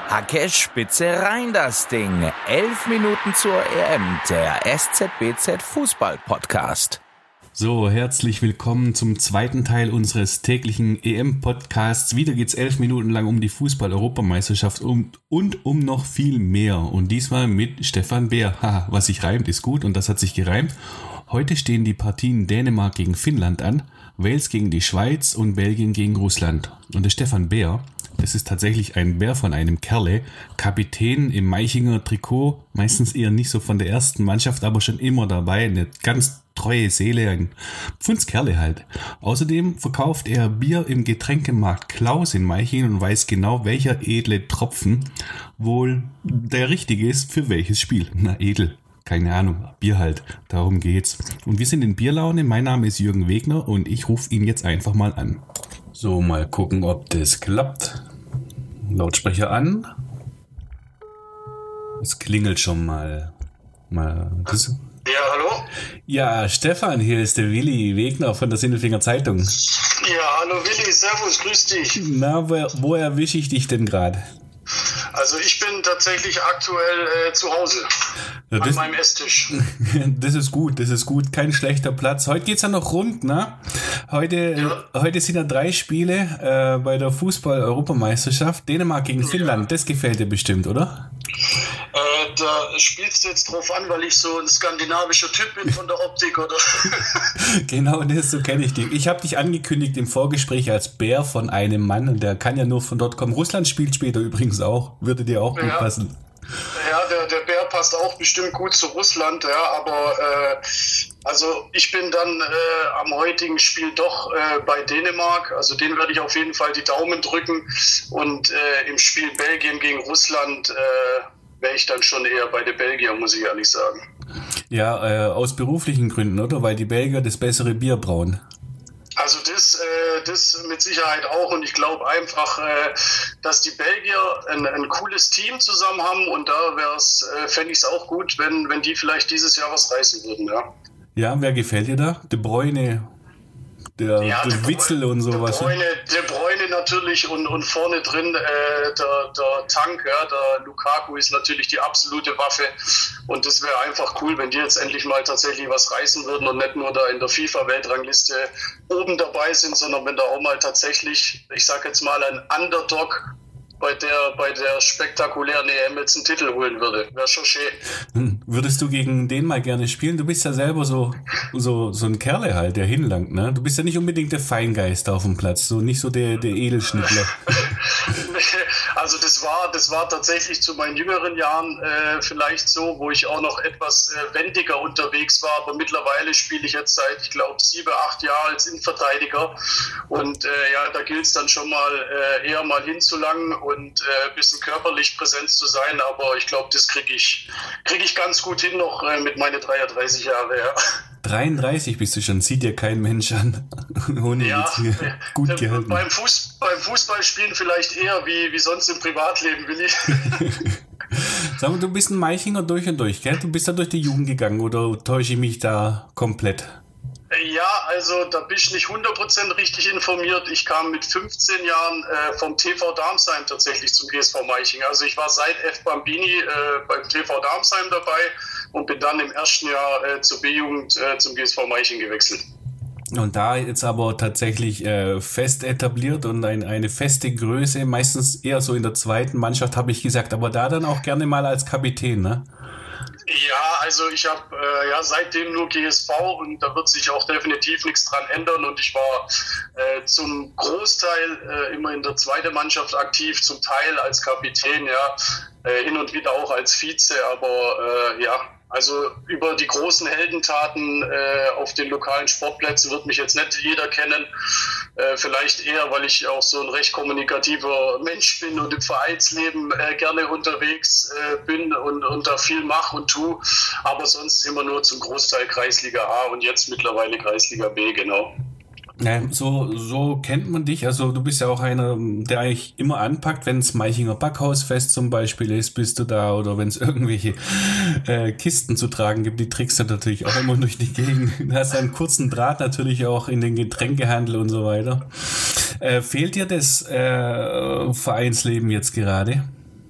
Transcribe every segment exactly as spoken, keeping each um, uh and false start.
Hacke Spitze rein das Ding. Elf Minuten zur E M, der S Z B Z Fußball Podcast. So, herzlich willkommen zum zweiten Teil unseres täglichen E M-Podcasts. Wieder geht's elf Minuten lang um die Fußball-Europameisterschaft und, und um noch viel mehr. Und diesmal mit Stefan Beer. Haha, was sich reimt, ist gut und das hat sich gereimt. Heute stehen die Partien Dänemark gegen Finnland an, Wales gegen die Schweiz und Belgien gegen Russland. Und der Stefan Beer, das ist tatsächlich ein Bär von einem Kerle, Kapitän im Meichinger Trikot, meistens eher nicht so von der ersten Mannschaft, aber schon immer dabei, eine ganz treue Seele, ein Pfundskerle halt. Außerdem verkauft er Bier im Getränkemarkt Klaus in Meichingen und weiß genau, welcher edle Tropfen wohl der richtige ist für welches Spiel. Na, edel. Keine Ahnung, Bier halt, darum geht's. Und wir sind in Bierlaune, mein Name ist Jürgen Wegner und ich rufe ihn jetzt einfach mal an. So, mal gucken, ob das klappt. Lautsprecher an. Es klingelt schon mal. mal das ja, hallo? Ja, Stefan, hier ist der Willi Wegner von der Sindelfinger Zeitung. Ja, hallo Willi, servus, grüß dich. Na, wo, wo erwische ich dich denn gerade? Also ich bin tatsächlich aktuell äh, zu Hause, ja, an meinem Esstisch. Das ist gut, das ist gut, kein schlechter Platz. Heute geht's ja noch rund, ne? Heute, ja. heute sind ja drei Spiele äh, bei der Fußball-Europameisterschaft. Dänemark gegen Finnland, ja. Das gefällt dir bestimmt, oder? Äh, da spielst du jetzt drauf an, weil ich so ein skandinavischer Typ bin von der Optik, oder? Genau, das, so kenne ich dich. Ich habe dich angekündigt im Vorgespräch als Bär von einem Mann und der kann ja nur von dort kommen. Russland spielt später übrigens auch, würde dir auch gut ja. passen. Ja, der, der Bär passt auch bestimmt gut zu Russland, ja, aber äh, also ich bin dann äh, am heutigen Spiel doch äh, bei Dänemark, also den werde ich auf jeden Fall die Daumen drücken und äh, im Spiel Belgien gegen Russland äh, wäre ich dann schon eher bei den Belgiern, muss ich ehrlich sagen. Ja, äh, aus beruflichen Gründen, oder? Weil die Belgier das bessere Bier brauen. Also das, äh, das mit Sicherheit auch und ich glaube einfach, äh, dass die Belgier ein, ein cooles Team zusammen haben und da wär's, äh, fände ich es auch gut, wenn, wenn die vielleicht dieses Jahr was reißen würden, ja. Ja, wer gefällt dir da? De Bruyne, der, ja, der De Witzel und sowas. De Bruyne, De Bruyne natürlich und, und vorne drin äh, der, der Tank, ja, der Lukaku ist natürlich die absolute Waffe und das wäre einfach cool, wenn die jetzt endlich mal tatsächlich was reißen würden und nicht nur da in der FIFA-Weltrangliste oben dabei sind, sondern wenn da auch mal tatsächlich, ich sag jetzt mal, ein Underdog bei der, bei der spektakulären E M jetzt einen Titel holen würde. Wäre schon schön. Würdest du gegen den mal gerne spielen? Du bist ja selber so, so, so ein Kerle halt, der hinlangt, ne? Du bist ja nicht unbedingt der Feingeist auf dem Platz, so nicht so der, der Edelschnittler. Also das war, das war tatsächlich zu meinen jüngeren Jahren äh, vielleicht so, wo ich auch noch etwas äh, wendiger unterwegs war, aber mittlerweile spiele ich jetzt seit, ich glaube, sieben, acht Jahren als Innenverteidiger und äh, ja, da gilt es dann schon mal äh, eher mal hinzulangen und äh, ein bisschen körperlich präsent zu sein, aber ich glaube, das kriege ich, krieg ich ganz gut hin noch äh, mit meinen dreiunddreißig Jahren, ja. dreiunddreißig bist du schon, sieht dir kein Mensch an. Ohne ja, Witz, gut äh, gehalten. Beim, Fuß, beim Fußballspielen vielleicht eher wie, wie sonst im Privatleben, Willi. Sag mal, du bist ein Meichinger durch und durch, gell? Du bist da durch die Jugend gegangen oder täusche ich mich da komplett? Ja, also da bin ich nicht hundert Prozent richtig informiert. Ich kam mit fünfzehn Jahren äh, vom T V Darmsheim tatsächlich zum G S V Meichingen. Also ich war seit F. Bambini äh, beim T V Darmsheim dabei und bin dann im ersten Jahr äh, zur B-Jugend äh, zum G S V Meichingen gewechselt. Und da jetzt aber tatsächlich äh, fest etabliert und ein, eine feste Größe, meistens eher so in der zweiten Mannschaft, habe ich gesagt, aber da dann auch gerne mal als Kapitän, ne? Ja, also ich habe äh, ja seitdem nur G S V und da wird sich auch definitiv nichts dran ändern und ich war äh, zum Großteil äh, immer in der zweiten Mannschaft aktiv, zum Teil als Kapitän, ja, äh, hin und wieder auch als Vize, aber äh, ja, also über die großen Heldentaten äh, auf den lokalen Sportplätzen wird mich jetzt nicht jeder kennen. Äh, vielleicht eher, weil ich auch so ein recht kommunikativer Mensch bin und im Vereinsleben äh, gerne unterwegs äh, bin und, und da viel mache und tue. Aber sonst immer nur zum Großteil Kreisliga A und jetzt mittlerweile Kreisliga B, genau. Ja, so, so kennt man dich. Also du bist ja auch einer, der eigentlich immer anpackt, wenn es Meichinger Backhausfest zum Beispiel ist, bist du da. Oder wenn es irgendwelche äh, Kisten zu tragen gibt, die trägst du natürlich auch immer durch die Gegend. Du hast einen kurzen Draht natürlich auch in den Getränkehandel und so weiter. Äh, fehlt dir das äh, Vereinsleben jetzt gerade?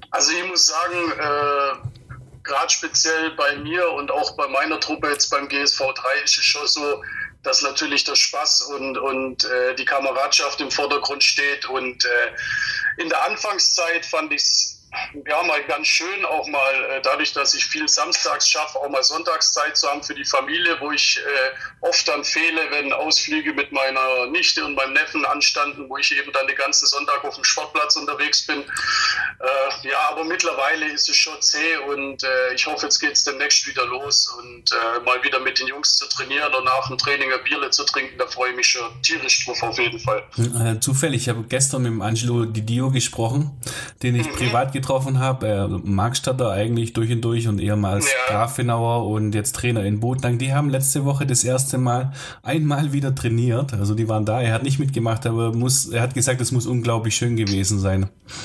Also ich muss sagen, äh, gerade speziell bei mir und auch bei meiner Truppe jetzt beim G S V drei ist es schon so, dass natürlich der Spaß und, und äh, die Kameradschaft im Vordergrund steht. Und äh, in der Anfangszeit fand ich es ja mal ganz schön, auch mal äh, dadurch, dass ich viel samstags schaffe, auch mal Sonntagszeit zu haben für die Familie, wo ich äh, oft dann fehle, wenn Ausflüge mit meiner Nichte und meinem Neffen anstanden, wo ich eben dann den ganzen Sonntag auf dem Sportplatz unterwegs bin. Äh, ja, aber mittlerweile ist es schon zäh und äh, ich hoffe, jetzt geht es demnächst wieder los und äh, mal wieder mit den Jungs zu trainieren und nach dem Training ein Bierle zu trinken, da freue ich mich schon tierisch drauf auf jeden Fall. Äh, zufällig, ich habe gestern mit dem Angelo Di Dio gesprochen, den ich mhm. privat getroffen habe. Er Markstadter eigentlich durch und durch und ehemals ja. Grafenauer und jetzt Trainer in Bodnang. Die haben letzte Woche das erste Mal einmal wieder trainiert. Also die waren da. Er hat nicht mitgemacht, aber muss, er hat gesagt, es muss unglaublich schön gewesen sein.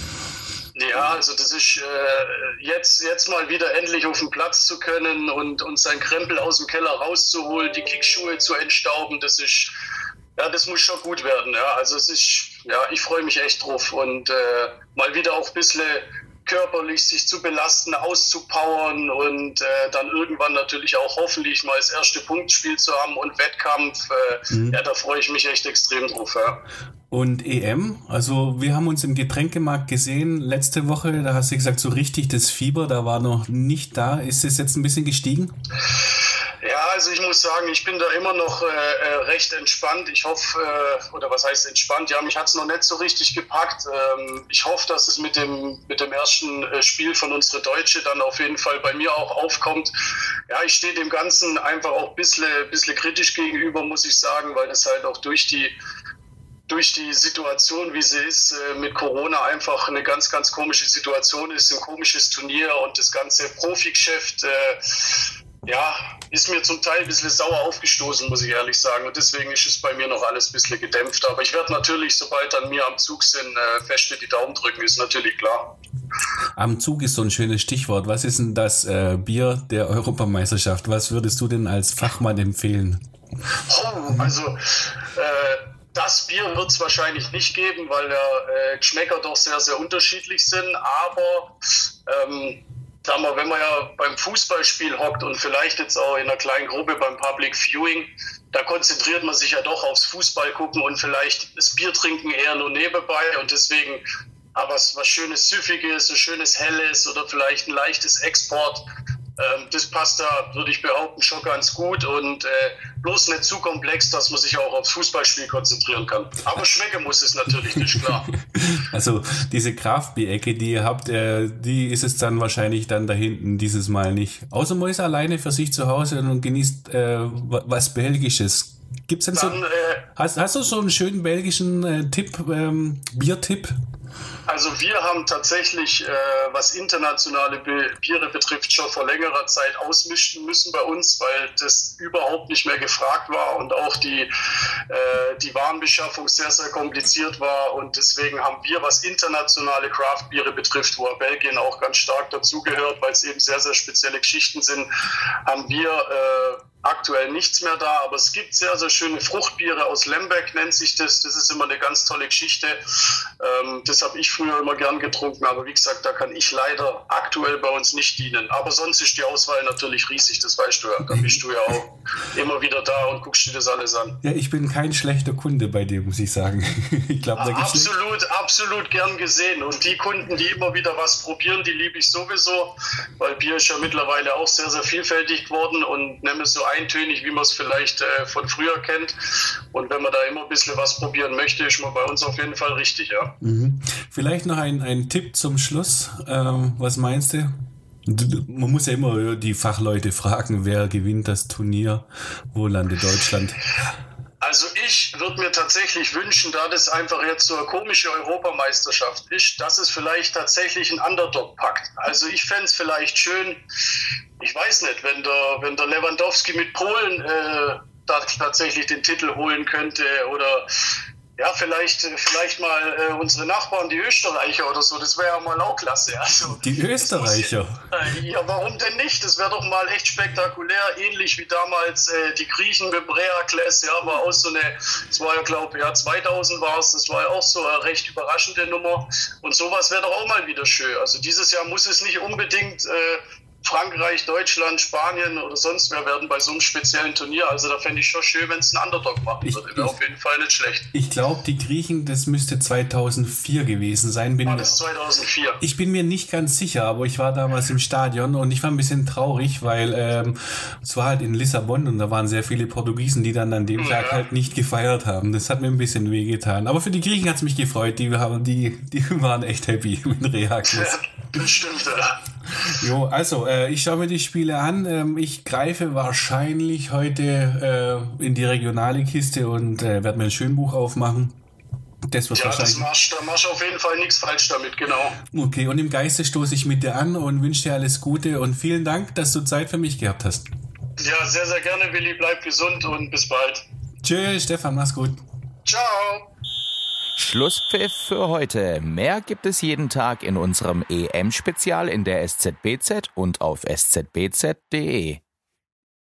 Ja, also das ist äh, jetzt, jetzt mal wieder endlich auf den Platz zu können und, und sein Krempel aus dem Keller rauszuholen, die Kickschuhe zu entstauben, das ist, ja, das muss schon gut werden. Ja, also es ist, ja, ich freue mich echt drauf und äh, mal wieder auch ein bisschen körperlich sich zu belasten, auszupowern und äh, dann irgendwann natürlich auch hoffentlich mal das erste Punktspiel zu haben und Wettkampf. Äh, mhm. Ja, da freue ich mich echt extrem drauf. Ja. Und E M, also wir haben uns im Getränkemarkt gesehen letzte Woche, da hast du gesagt, so richtig das Fieber, da war noch nicht da. Ist es jetzt ein bisschen gestiegen? Ja, also ich muss sagen, ich bin da immer noch äh, recht entspannt. Ich hoffe, äh, oder was heißt entspannt? Ja, mich hat es noch nicht so richtig gepackt. Ähm, ich hoffe, dass es mit dem, mit dem ersten äh, Spiel von unserer Deutsche dann auf jeden Fall bei mir auch aufkommt. Ja, ich stehe dem Ganzen einfach auch ein bisschen, bisschen kritisch gegenüber, muss ich sagen, weil das halt auch durch die durch die Situation, wie sie ist, äh, mit Corona einfach eine ganz, ganz komische Situation ist, ein komisches Turnier und das ganze Profigeschäft, äh, ja, ist mir zum Teil ein bisschen sauer aufgestoßen, muss ich ehrlich sagen. Und deswegen ist es bei mir noch alles ein bisschen gedämpft. Aber ich werde natürlich, sobald dann mir am Zug sind, äh, feste die Daumen drücken, ist natürlich klar. Am Zug ist so ein schönes Stichwort. Was ist denn das äh, Bier der Europameisterschaft? Was würdest du denn als Fachmann empfehlen? Oh, also äh, das Bier wird es wahrscheinlich nicht geben, weil der äh, Geschmäcker doch sehr, sehr unterschiedlich sind. Aber ähm, sagen wir, wenn man ja beim Fußballspiel hockt und vielleicht jetzt auch in einer kleinen Gruppe beim Public Viewing, da konzentriert man sich ja doch aufs Fußball gucken und vielleicht das Bier trinken eher nur nebenbei. Und deswegen, aber was, was schönes Süffiges, so schönes Helles oder vielleicht ein leichtes Export, ähm, das passt da, würde ich behaupten, schon ganz gut und äh, bloß nicht zu komplex, dass man sich auch aufs Fußballspiel konzentrieren kann. Aber schmecken muss es natürlich, nicht klar. Also diese Kraftbier-Ecke, die ihr habt, äh, die ist es dann wahrscheinlich dann da hinten dieses Mal nicht. Außer man ist alleine für sich zu Hause und genießt äh, was Belgisches. Gibt's denn dann, so, äh, hast, hast du so einen schönen belgischen äh, Tipp, ähm, Biertipp? Also wir haben tatsächlich, äh, was internationale Be- Biere betrifft, schon vor längerer Zeit ausmischen müssen bei uns, weil das überhaupt nicht mehr gefragt war und auch die, äh, die Warenbeschaffung sehr, sehr kompliziert war. Und deswegen haben wir, was internationale Craft-Biere betrifft, wo Belgien auch ganz stark dazugehört, weil es eben sehr, sehr spezielle Geschichten sind, haben wir äh, aktuell nichts mehr da, aber es gibt sehr, sehr schöne Fruchtbiere aus Lemberg, nennt sich das. Das ist immer eine ganz tolle Geschichte. Ähm, das habe ich früher immer gern getrunken, aber wie gesagt, da kann ich leider aktuell bei uns nicht dienen. Aber sonst ist die Auswahl natürlich riesig, das weißt du ja. Da bist du ja auch immer wieder da und guckst dir das alles an. Ja, ich bin kein schlechter Kunde bei dir, muss ich sagen. Ich glaub, da gibt's absolut, nicht. absolut gern gesehen. Und die Kunden, die immer wieder was probieren, die liebe ich sowieso, weil Bier ist ja mittlerweile auch sehr, sehr vielfältig geworden und nehme so eintönig, wie man es vielleicht äh, von früher kennt. Und wenn man da immer ein bisschen was probieren möchte, ist man bei uns auf jeden Fall richtig, ja. Mhm. Vielleicht noch ein, ein Tipp zum Schluss. Ähm, was meinst du? Man muss ja immer die Fachleute fragen, wer gewinnt das Turnier, wo landet Deutschland? Also ich würde mir tatsächlich wünschen, da das einfach jetzt so eine komische Europameisterschaft ist, dass es vielleicht tatsächlich einen Underdog packt. Also ich fände es vielleicht schön, ich weiß nicht, wenn der, wenn der Lewandowski mit Polen äh, da tatsächlich den Titel holen könnte oder Ja, vielleicht, vielleicht mal äh, unsere Nachbarn, die Österreicher oder so, das wäre ja mal auch klasse. Also, die Österreicher? Muss, äh, ja, warum denn nicht? Das wäre doch mal echt spektakulär, ähnlich wie damals äh, die Griechen mit Breakles, ja, war auch so eine, das war ja, glaube ich, ja, zweitausend war es, das war ja auch so eine recht überraschende Nummer. Und sowas wäre doch auch mal wieder schön. Also dieses Jahr muss es nicht unbedingt äh, Frankreich, Deutschland, Spanien oder sonst wer werden bei so einem speziellen Turnier. Also da fände ich schon schön, wenn es einen Underdog machen würde. Wäre auf jeden Fall nicht schlecht. Ich glaube, die Griechen, das müsste zweitausendvier gewesen sein. Bin war das zweitausendvier? Ich bin mir nicht ganz sicher, aber ich war damals im Stadion und ich war ein bisschen traurig, weil ähm, es war halt in Lissabon und da waren sehr viele Portugiesen, die dann an dem ja. Tag halt nicht gefeiert haben. Das hat mir ein bisschen wehgetan. Aber für die Griechen hat es mich gefreut. Die, haben, die, die waren echt happy mit Reakles. Ja, das stimmt, ja. Jo, also äh, ich schaue mir die Spiele an. Ähm, ich greife wahrscheinlich heute äh, in die regionale Kiste und äh, werde mir ein Schönbuch aufmachen. Das wird ja, wahrscheinlich. Das machst, da machst du auf jeden Fall nichts falsch damit, genau. Okay, und im Geiste stoße ich mit dir an und wünsche dir alles Gute und vielen Dank, dass du Zeit für mich gehabt hast. Ja, sehr, sehr gerne, Willi. Bleib gesund und bis bald. Tschüss, Stefan, mach's gut. Ciao. Schlusspfiff für heute. Mehr gibt es jeden Tag in unserem E M-Spezial in der S Z B Z und auf s z b z punkt d e.